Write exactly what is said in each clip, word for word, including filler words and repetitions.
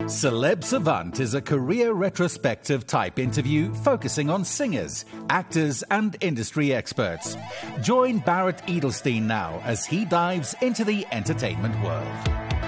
Celeb Savant is a career retrospective type interview focusing on singers, actors, and industry experts. Join Barrett Edelstein now as he dives into the entertainment world.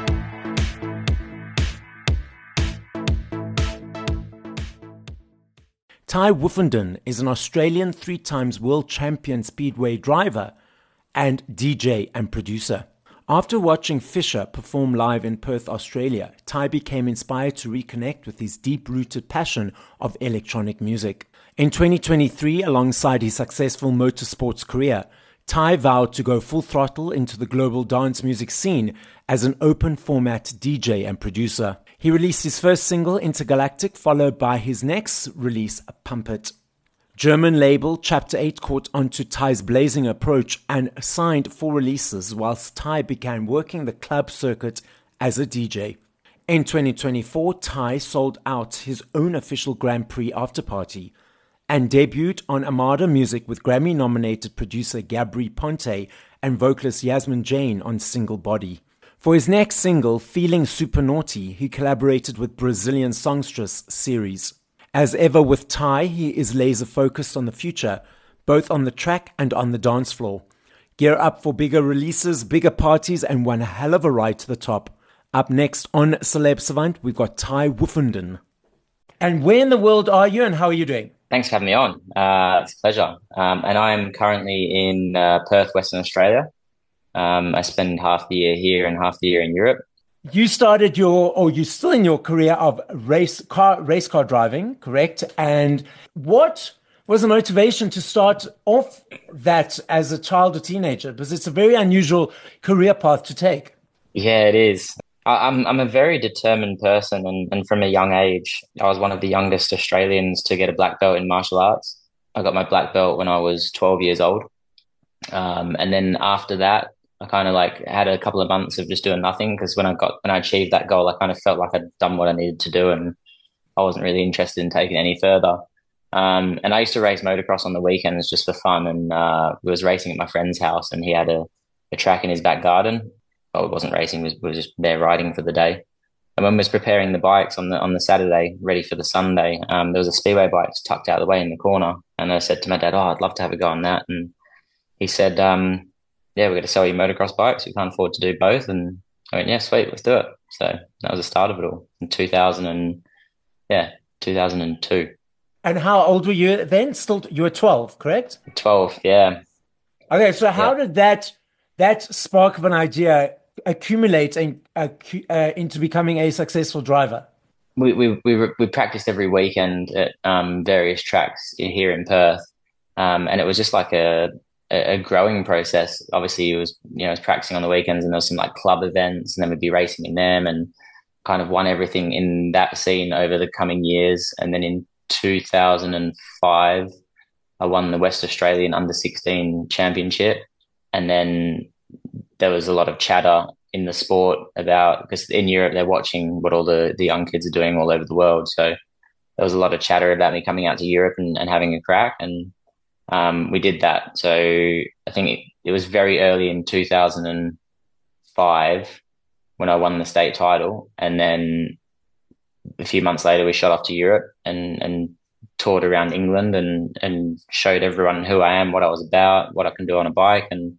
Ty Woofenden is an Australian three times world champion speedway driver and D J and producer. After watching Fisher perform live in Perth, Australia, Ty became inspired to reconnect with his deep-rooted passion of electronic music. In twenty twenty-three, alongside his successful motorsports career, Ty vowed to go full throttle into the global dance music scene as an open-format D J and producer. He released his first single, Intergalactic, followed by his next release, Pump It. German label Chapter eight caught on to Ty's blazing approach and signed four releases whilst Ty began working the club circuit as a D J. In twenty twenty-four, Ty sold out his own official Grand Prix afterparty and debuted on Armada Music with Grammy-nominated producer Gabri Ponte and vocalist Yasmin Jane on Single Body. For his next single, Feeling Super Naughty, he collaborated with Brazilian songstress Ceres. As ever with Ty, he is laser-focused on the future, both on the track and on the dance floor. Gear up for bigger releases, bigger parties, and one hell of a ride to the top. Up next on Celeb Savant, we've got Ty Woofenden. And where in the world are you and how are you doing? Thanks for having me on. Uh, it's a pleasure. Um, and I'm currently in uh, Perth, Western Australia. Um, I spend half the year here and half the year in Europe. You started your, or you're still in your career of race car, race car driving, correct? And what was the motivation to start off that as a child or teenager? Because it's a very unusual career path to take. Yeah, it is. I, I'm I'm a very determined person, and, and from a young age, I was one of the youngest Australians to get a black belt in martial arts. I got my black belt when I was twelve years old. Um, and then after that, I kind of like had a couple of months of just doing nothing because when I got when I achieved that goal, I kind of felt like I'd done what I needed to do, and I wasn't really interested in taking it any further. Um, and I used to race motocross on the weekends just for fun, and uh, we was racing at my friend's house, and he had a, a track in his back garden. Oh, it wasn't racing; we was, we was just there riding for the day. And when we was preparing the bikes on the on the Saturday, ready for the Sunday, um, there was a speedway bike tucked out of the way in the corner, and I said to my dad, "Oh, I'd love to have a go on that," and he said, um, yeah, we're going to sell you motocross bikes. We can't afford to do both. And I went, yeah, sweet, let's do it. So that was the start of it all in two thousand and yeah, two thousand two. And how old were you then? Still, you were twelve, correct? twelve, yeah. Okay, so how yeah. did that that spark of an idea accumulate and uh, uh, into becoming a successful driver? We we we we practiced every weekend at um, various tracks here in Perth, um, and it was just like a a growing process. Obviously, it was, you know, I was practicing on the weekends and there was some like club events and then we'd be racing in them and kind of won everything in that scene over the coming years. And then in two thousand five, I won the West Australian under sixteen championship. And then there was a lot of chatter in the sport about, because in Europe, they're watching what all the, the young kids are doing all over the world. So there was a lot of chatter about me coming out to Europe and, and having a crack. And Um, we did that. So I think it, it was very early in two thousand five when I won the state title. And then a few months later, we shot off to Europe and, and toured around England and, and showed everyone who I am, what I was about, what I can do on a bike. And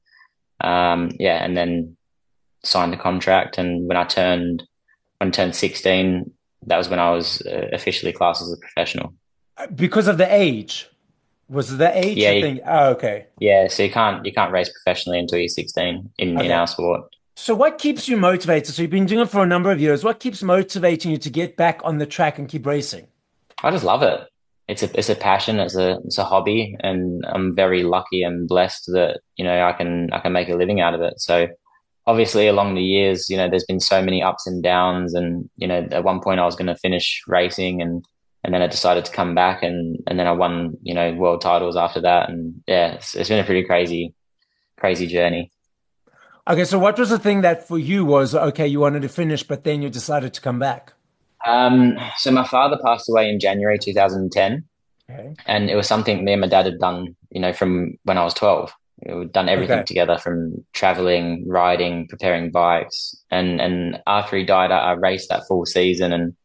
um, yeah, and then signed a contract. And when I turned, when I turned sixteen, that was when I was uh, officially classed as a professional. Because of the age? Was it the age yeah, you, thing? Oh, okay. Yeah, so you can't you can't race professionally until you're sixteen in, okay. in our sport. So what keeps you motivated? So you've been doing it for a number of years. What keeps motivating you to get back on the track and keep racing? I just love it. It's a it's a passion, it's a it's a hobby, and I'm very lucky and blessed that, you know, I can I can make a living out of it. So obviously along the years, you know, there's been so many ups and downs, and, you know, at one point I was going to finish racing and And then I decided to come back and, and then I won, you know, world titles after that. And yeah, it's, it's been a pretty crazy, crazy journey. Okay. So what was the thing that for you was, okay, you wanted to finish, but then you decided to come back? Um, so my father passed away in January two thousand ten. Okay. And it was something me and my dad had done, you know, from when I was twelve. We'd done everything okay. together, from traveling, riding, preparing bikes. And, and after he died, I, I raced that full season, and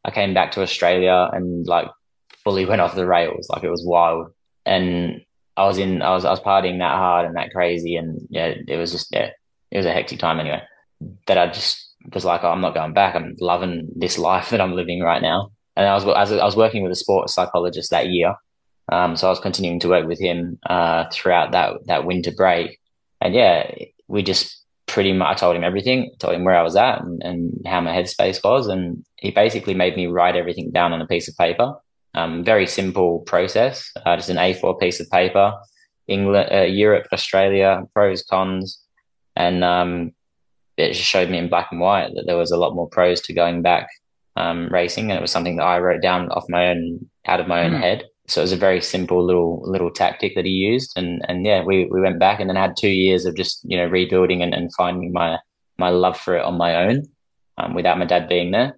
I came back to Australia and like fully went off the rails. Like it was wild. And I was in, I was, I was partying that hard and that crazy. And yeah, it was just, yeah, it was a hectic time anyway, that I just was like, oh, I'm not going back. I'm loving this life that I'm living right now. And I was, I was, I was working with a sports psychologist that year. Um, so I was continuing to work with him, uh, throughout that, that winter break. And yeah, we just pretty much, I told him everything, told him where I was at and, and how my headspace was. And he basically made me write everything down on a piece of paper. Um, very simple process, uh, just an A four piece of paper, England, uh, Europe, Australia, pros, cons. And, um, it just showed me in black and white that there was a lot more pros to going back, um, racing. And it was something that I wrote down off my own, out of my own mm. head. So it was a very simple little little tactic that he used, and and yeah, we, we went back and then had two years of just you know rebuilding and, and finding my my love for it on my own, um, without my dad being there.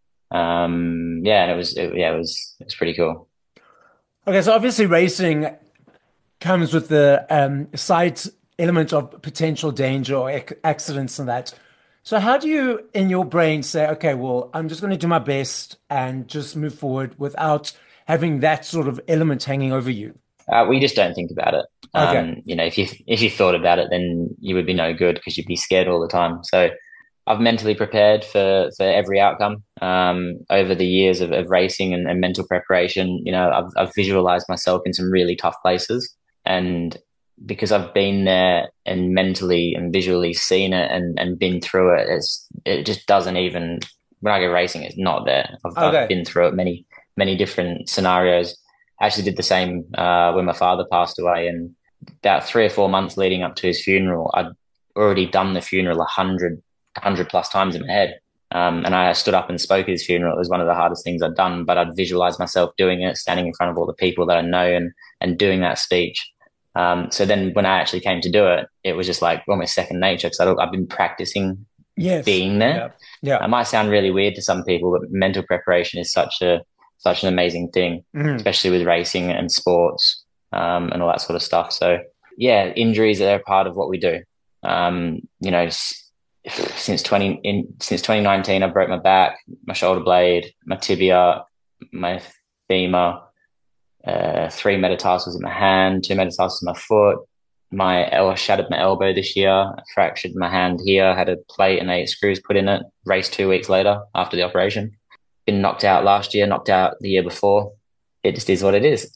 Um, yeah, and it was it, yeah it was it was pretty cool. Okay, so obviously racing comes with the um, side element of potential danger or ac- accidents and that. So how do you, in your brain, say, okay, well, I'm just going to do my best and just move forward without having that sort of element hanging over you? Uh, we just don't think about it. Okay. Um, you know, if you if you thought about it, then you would be no good because you'd be scared all the time. So I've mentally prepared for for every outcome. Um, over the years of, of racing and, and mental preparation, you know, I've I've visualized myself in some really tough places, and because I've been there and mentally and visually seen it and, and been through it, it's it just doesn't even when I go racing, it's not there. I've, okay. I've been through it many. many different scenarios. I actually did the same uh, when my father passed away, and about three or four months leading up to his funeral, I'd already done the funeral a hundred, a hundred plus times in my head. Um, and I stood up and spoke at his funeral. It was one of the hardest things I'd done, but I'd visualized myself doing it, standing in front of all the people that I know and, and doing that speech. Um, so then when I actually came to do it, it was just like almost second nature because I've been practicing yes. being there. Yeah. yeah. It might sound really weird to some people, but mental preparation is such a, such an amazing thing, mm-hmm. especially with racing and sports, um, and all that sort of stuff. So yeah, injuries are a part of what we do. Um, you know, since twenty in since twenty nineteen, I broke my back, my shoulder blade, my tibia, my femur, uh, three metatarsals in my hand, two metatarsals in my foot. My el- shattered my elbow this year, I fractured my hand here, had a plate and eight screws put in it. Raced two weeks later after the operation. Been knocked out last year, knocked out the year before. It just is what it is.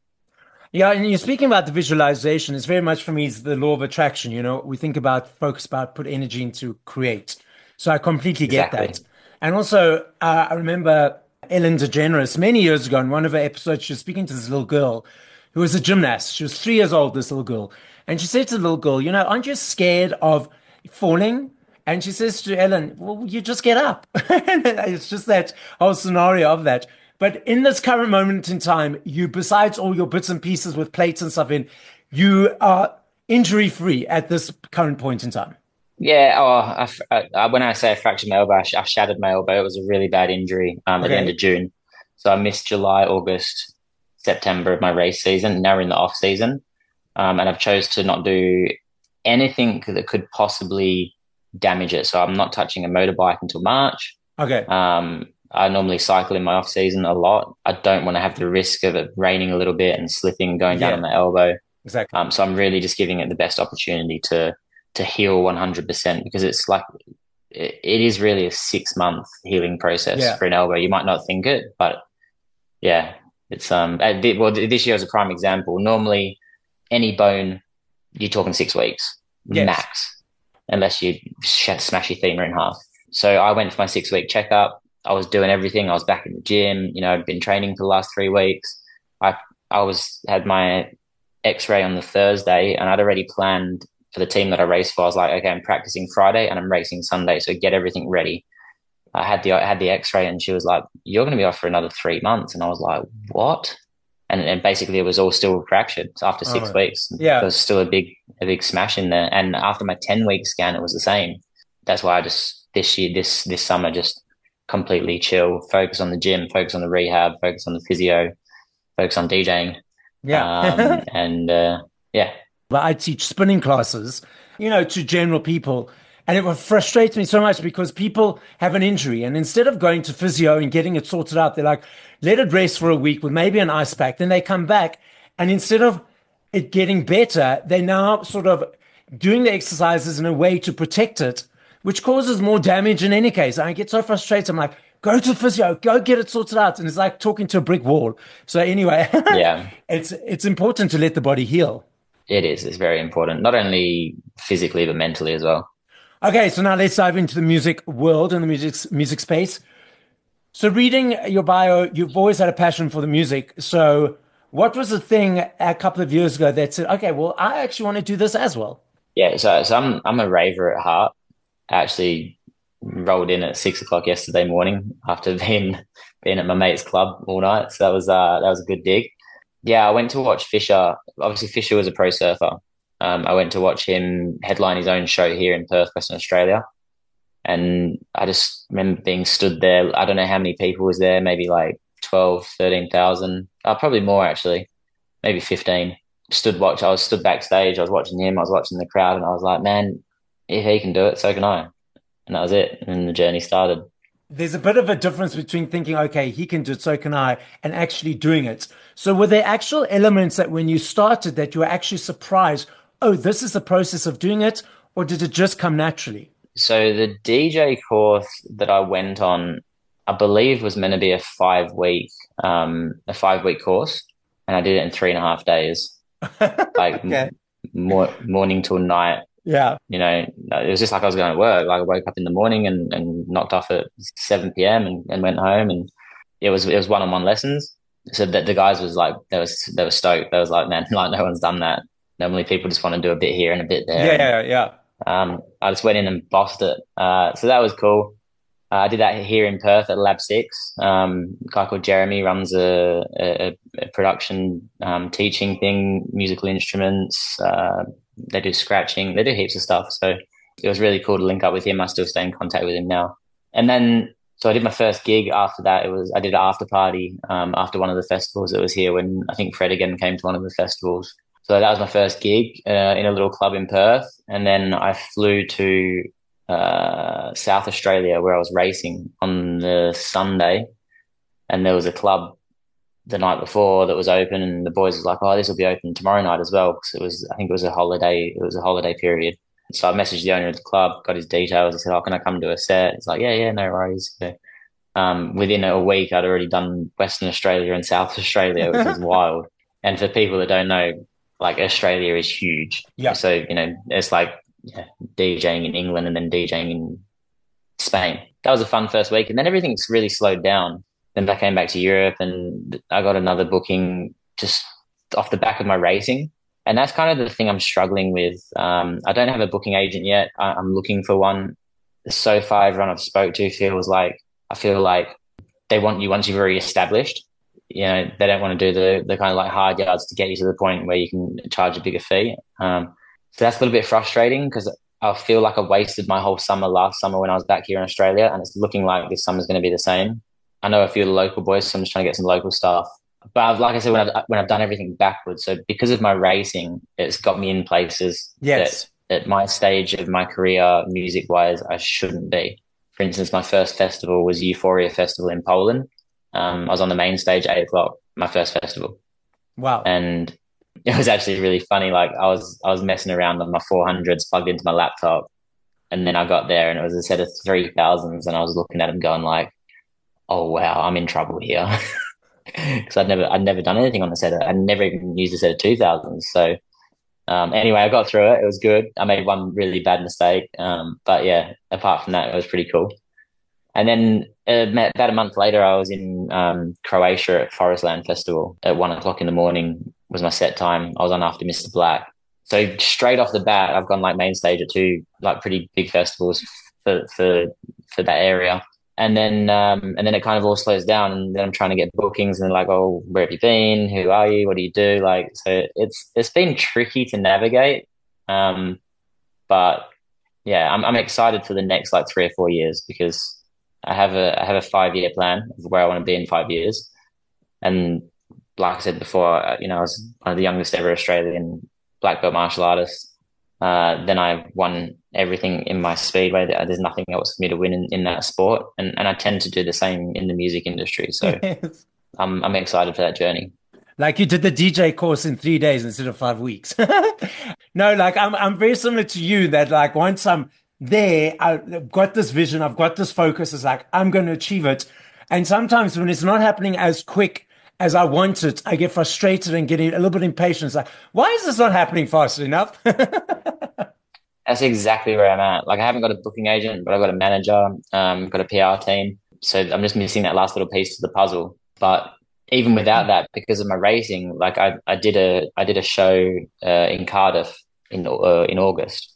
Yeah, and you're speaking about the visualization. It's very much for me, it's the law of attraction. You know, we think about, focus about, put energy into create. So I completely get Exactly. that. And also, uh, I remember Ellen DeGeneres many years ago in one of her episodes, she was speaking to this little girl who was a gymnast. She was three years old, this little girl. And she said to the little girl, you know, aren't you scared of falling? And she says to Ellen, well, you just get up. It's just that whole scenario of that. But in this current moment in time, you, besides all your bits and pieces with plates and stuff in, you are injury free at this current point in time. Yeah. Oh, I, I, when I say I fractured my elbow, I, sh- I shattered my elbow. It was a really bad injury um, at okay. the end of June. So I missed July, August, September of my race season. Now we're in the off season. Um, and I've chose to not do anything that could possibly damage it. So I'm not touching a motorbike until March. Okay. Um, I normally cycle in my off season a lot. I don't want to have the risk of it raining a little bit and slipping, going down yeah. on my elbow. Exactly. Um, so I'm really just giving it the best opportunity to to heal one hundred percent because it's like it, it is really a six month healing process yeah. for an elbow. You might not think it, but yeah, it's um. Well, this year is a prime example. Normally, any bone, you're talking six weeks yes. max, unless you smash your femur in half. So I went for my six week checkup. I was doing everything. I was back in the gym. You know, I'd been training for the last three weeks. I I was had my X-ray on the Thursday, and I'd already planned for the team that I raced for. I was like, okay, I'm practicing Friday and I'm racing Sunday, so get everything ready. I had the I had the X-ray, and she was like, "You're going to be off for another three months." And I was like, "What?" And and basically, it was all still fractured after six oh, weeks. Yeah, there was still a big a big smash in there. And after my ten week scan, it was the same. That's why I just this year this this summer just completely chill, focus on the gym, focus on the rehab, focus on the physio, focus on DJing. Yeah. Um, and uh, yeah. But I teach spinning classes, you know, to general people. And it frustrates me so much because people have an injury and instead of going to physio and getting it sorted out, they're like, let it rest for a week with maybe an ice pack. Then they come back and instead of it getting better, they now sort of doing the exercises in a way to protect it, which causes more damage in any case. I get so frustrated. I'm like, go to physio, go get it sorted out. And it's like talking to a brick wall. So anyway, yeah, it's, it's important to let the body heal. It is. It's very important, not only physically, but mentally as well. Okay, so now let's dive into the music world and the music music space. So reading your bio, you've always had a passion for the music. So what was the thing a couple of years ago that said, okay, well, I actually want to do this as well? Yeah, so, so I'm I'm a raver at heart. I actually rolled in at six o'clock yesterday morning after being being at my mate's club all night. So that was uh that was a good dig. Yeah, I went to watch Fisher. Obviously, Fisher was a pro surfer. Um, I went to watch him headline his own show here in Perth, Western Australia. And I just remember being stood there. I don't know how many people was there, maybe like twelve, thirteen thousand. Uh, probably more actually, maybe fifteen. Stood watch. I was stood backstage. I was watching him. I was watching the crowd and I was like, man, if he can do it, so can I. And that was it. And the journey started. There's a bit of a difference between thinking, okay, he can do it, so can I, and actually doing it. So were there actual elements that when you started that you were actually surprised, oh, this is the process of doing it, or did it just come naturally? So the D J course that I went on, I believe was meant to be a five week, um, a five week course, and I did it in three and a half days, like okay. more, morning till night. Yeah. You know, it was just like I was going to work. Like I woke up in the morning and, and knocked off at seven p m and, and went home, and it was it was one on one lessons. So that the guys was like they was they were stoked. They was like, man, like no one's done that. Normally people just want to do a bit here and a bit there. Yeah, yeah, yeah. Um, I just went in and bossed it. Uh, so that was cool. Uh, I did that here in Perth at Lab Six. Um, a guy called Jeremy runs a, a, a production um, teaching thing, musical instruments. Uh, they do scratching. They do heaps of stuff. So it was really cool to link up with him. I still stay in contact with him now. And then, so I did my first gig after that. It was I did an after party um, after one of the festivals that was here when I think Fred again came to one of the festivals. So that was my first gig uh, in a little club in Perth. And then I flew to uh, South Australia where I was racing on the Sunday. And there was a club the night before that was open and the boys was like, oh, this will be open tomorrow night as well. Because it was, I think it was a holiday, it was a holiday period. So I messaged the owner of the club, got his details. I said, oh, can I come do a set? He's like, yeah, yeah, no worries. So, um, within a week, I'd already done Western Australia and South Australia, which is wild. And for people that don't know, like Australia is huge. Yeah. So, you know, it's like yeah, DJing in England and then DJing in Spain. That was a fun first week. And then everything's really slowed down. Then I came back to Europe and I got another booking just off the back of my racing. And that's kind of the thing I'm struggling with. Um, I don't have a booking agent yet. I, I'm looking for one. So far, everyone I've spoke to feels like, I feel like they want you once you've already established. You know, they don't want to do the the kind of like hard yards to get you to the point where you can charge a bigger fee. Um, so that's a little bit frustrating because I feel like I wasted my whole summer last summer when I was back here in Australia, and it's looking like this summer's going to be the same. I know a few of the local boys, so I'm just trying to get some local stuff. But I've, like I said, when I've, when I've done everything backwards, so because of my racing, it's got me in places yes. that at my stage of my career, music-wise, I shouldn't be. For instance, my first festival was Euphoria Festival in Poland. Um, I was on the main stage at eight o'clock, my first festival. Wow. And it was actually really funny. Like I was, I was messing around on my four hundreds plugged into my laptop. And then I got there and it was a set of three thousands and I was looking at them going like, oh, wow, I'm in trouble here. Cause I'd never, I'd never done anything on the set. I'd never even used a set of two thousands. So, um, anyway, I got through it. It was good. I made one really bad mistake. Um, but yeah, apart from that, it was pretty cool. And then uh, about a month later, I was in um, Croatia at Forestland Festival at one o'clock in the morning was my set time. I was on after Mister Black. So straight off the bat, I've gone like main stage at two like pretty big festivals for for for that area. And then um, and then it kind of all slows down, and then I'm trying to get bookings, and they're like, "Oh, where have you been? Who are you? What do you do?" Like, so it's it's been tricky to navigate. Um, but yeah, I'm I'm excited for the next like three or four years because I have a I have a five year plan of where I want to be in five years. And like I said before, you know, I was one of the youngest ever Australian black belt martial artists. Uh, then I won everything in my speedway. There's nothing else for me to win in, in that sport, and and I tend to do the same in the music industry. So Yes. I'm I'm excited for that journey. Like you did the D J course in three days instead of five weeks. No, like I'm I'm very similar to you that like once I'm there, I've got this vision, I've got this focus, it's like I'm going to achieve it. And sometimes when it's not happening as quick as I want it, I get frustrated and getting a little bit impatient. It's like, why is this not happening fast enough? That's exactly where I'm at. Like I haven't got a booking agent, but I've got a manager, um, got a P R team. So I'm just missing that last little piece to the puzzle. But even without that, because of my racing, like I, I did a I did a show uh, in Cardiff in uh, in August.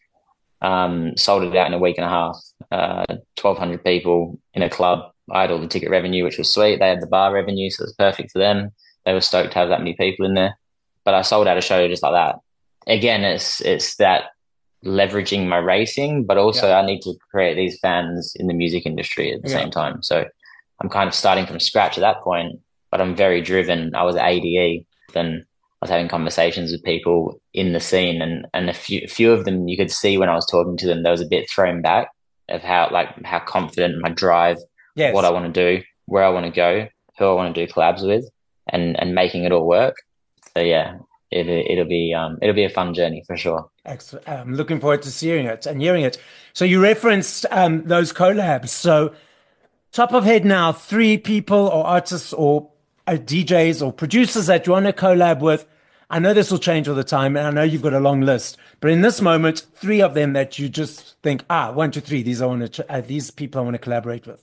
Um, sold it out in a week and a half. Uh, twelve hundred people in a club. I had all the ticket revenue, which was sweet. They had the bar revenue, so it was perfect for them. They were stoked to have that many people in there. But I sold out a show just like that. Again, it's it's that leveraging my racing, but also Yeah. I need to create these fans in the music industry at the Yeah. same time. So I'm kind of starting from scratch at that point, but I'm very driven. I was at A D E, then I was having conversations with people in the scene, and and a few a few of them you could see when I was talking to them, there was a bit thrown back of how like how confident my drive, what I Yes. want to do, where I want to go, who I want to do collabs with, and and making it all work. So yeah, it it'll be um it'll be a fun journey for sure. Excellent. I'm looking forward to seeing it and hearing it. So you referenced um, those collabs. So top of head now, three people or artists or uh, D Js or producers that you want to collab with. I know this will change all the time, and I know you've got a long list. But in this moment, three of them that you just think, ah, one, two, three. These I want to, uh, these people I want to collaborate with.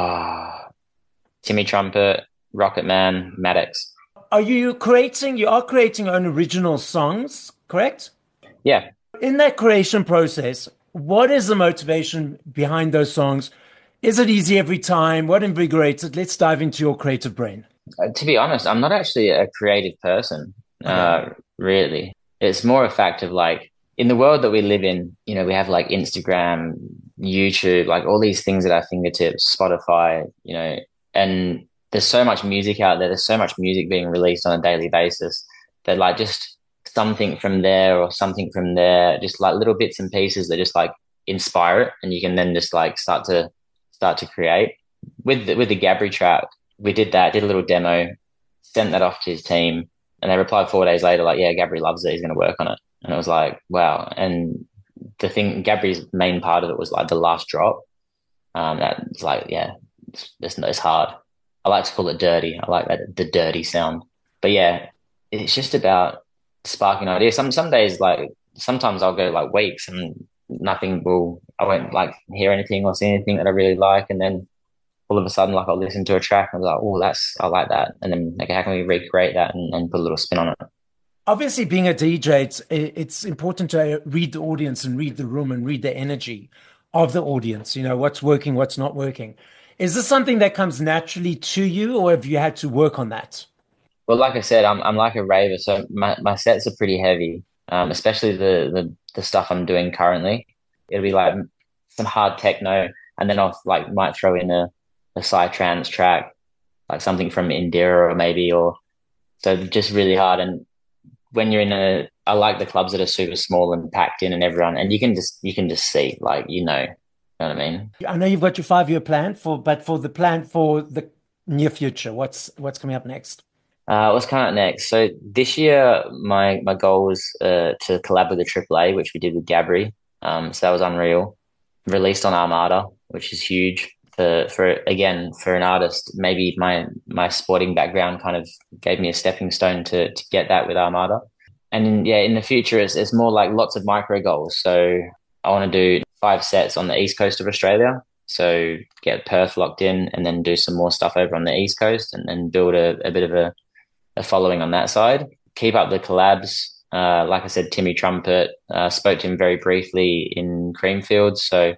Ah, Timmy Trumpet, Rocket Man, Maddox. Are you creating? You are creating your own original songs, correct? Yeah. In that creation process, what is the motivation behind those songs? Is it easy every time? What invigorates it? Let's dive into your creative brain. Uh, to be honest, I'm not actually a creative person, Okay. uh, really. It's more a fact of like in the world that we live in, you know, we have like Instagram, YouTube, like all these things at our fingertips, Spotify, you know, and there's so much music out there. There's so much music being released on a daily basis that like just something from there or something from there, just like little bits and pieces that just like inspire it, and you can then just like start to start to create. With the, with the Gabri track, we did that, did a little demo, sent that off to his team, and they replied four days later, like, yeah, Gabri loves it. He's going to work on it. And it was like, wow. And the thing, Gabri's main part of it was like the last drop. Um, that's like, yeah, it's, it's, it's hard. I like to call it dirty. I like that, the dirty sound. But yeah, it's just about sparking ideas. Some, some days, like, sometimes I'll go like weeks and nothing will, I won't like hear anything or see anything that I really like. And then all of a sudden, like I'll listen to a track and I'm like, oh, that's, I like that. And then like, how can we recreate that and, and put a little spin on it? Obviously, being a D J, it's it's important to read the audience and read the room and read the energy of the audience. You know, what's working, what's not working. Is this something that comes naturally to you, or have you had to work on that? Well, like I said, I'm, I'm like a raver. So my, my sets are pretty heavy, um, especially the, the, the stuff I'm doing currently. It'll be like some hard techno, and then I'll like might throw in a, a psytrance track, like something from Indira or maybe, or so just really hard. And when you're in a, I like the clubs that are super small and packed in and everyone, and you can just, you can just see, like, you know, you know what I mean? I know you've got your five year plan for, but for the plan for the near future, what's what's coming up next? Uh, what's coming up next? So this year, my, my goal was, uh, to collab with the Triple A, which we did with Gabri. Um, so that was unreal. Released on Armada, which is huge for, for, again, for an artist. Maybe my, my sporting background kind of gave me a stepping stone to, to get that with Armada. And in, yeah, in the future, it's, it's more like lots of micro goals. So I want to do five sets on the east coast of Australia. So get Perth locked in and then do some more stuff over on the east coast, and then build a, a bit of a, a following on that side. Keep up the collabs. Uh, like I said, Timmy Trumpet, uh, spoke to him very briefly in Creamfield. So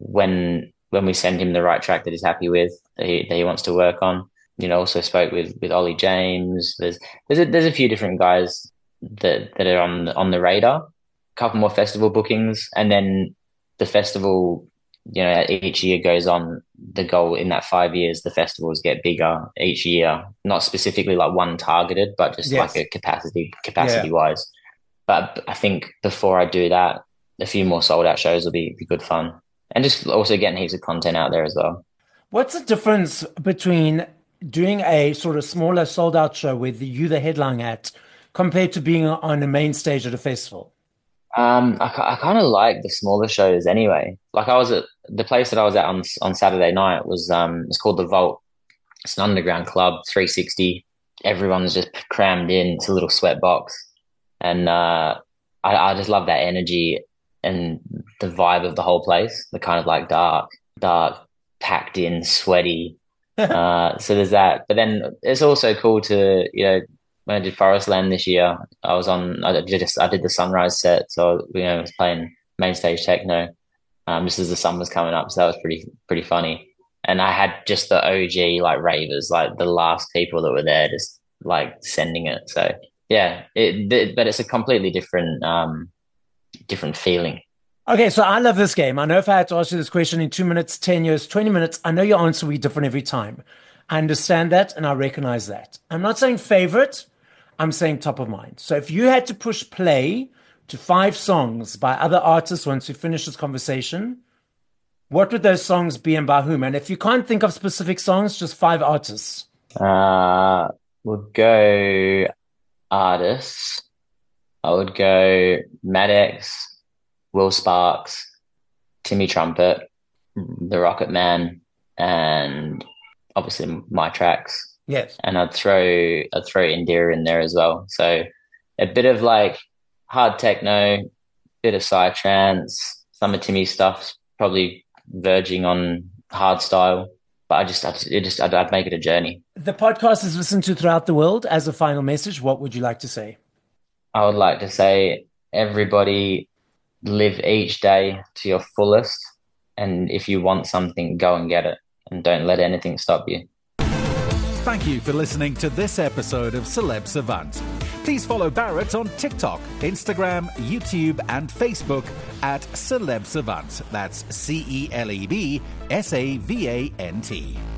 when when we send him the right track that he's happy with, that he, that he wants to work on, you know, also spoke with with Ollie James. There's there's a, there's a few different guys that that are on on the radar. A couple more festival bookings, and then the festival, you know, each year goes on. The goal in that five years, the festivals get bigger each year, not specifically like one targeted, but just like Yes. a capacity, Yeah. capacity wise. But I think before I do that, a few more sold out shows will be, be good fun. And just also getting heaps of content out there as well. What's the difference between doing a sort of smaller sold out show with you the headline act compared to being on a main stage at a festival? Um, I, I kind of like the smaller shows anyway. Like I was at the place that I was at on on Saturday night was um it's called The Vault. It's an underground club, three sixty. Everyone's just crammed in. It's a little sweat box, and uh, I I just love that energy and the vibe of the whole place. The kind of like dark, dark, packed in, sweaty. uh, so there's that. But then it's also cool to, you know, when I did Forestland this year, I was on. I did just I did the Sunrise set, so you know, I was playing main stage techno, um, just as the sun was coming up. So that was pretty pretty funny. And I had just the O G like ravers, like the last people that were there, just like sending it. So yeah, it, it but it's a completely different um different feeling. Okay, so I love this game. I know if I had to ask you this question in two minutes, ten years, twenty minutes, I know your answer will be different every time. I understand that and I recognize that. I'm not saying favorite, I'm saying top of mind. So if you had to push play to five songs by other artists once we finish this conversation, what would those songs be and by whom? And if you can't think of specific songs, just five artists. Uh, we'll go artists. I would go Maddox, Will Sparks, Timmy Trumpet, The Rocket Man, and obviously my tracks. Yes. And I'd throw I'd throw Indira in there as well. So a bit of like hard techno, bit of psytrance, some of Timmy's stuff, probably verging on hard style. But I just, I'd, it just, I'd, I'd make it a journey. The podcast is listened to throughout the world. As a final message, what would you like to say? I would like to say, everybody live each day to your fullest. And if you want something, go and get it. And don't let anything stop you. Thank you for listening to this episode of Celeb Savant. Please follow Barrett on TikTok, Instagram, YouTube, and Facebook at Celeb Savant. That's C E L E B S A V A N T.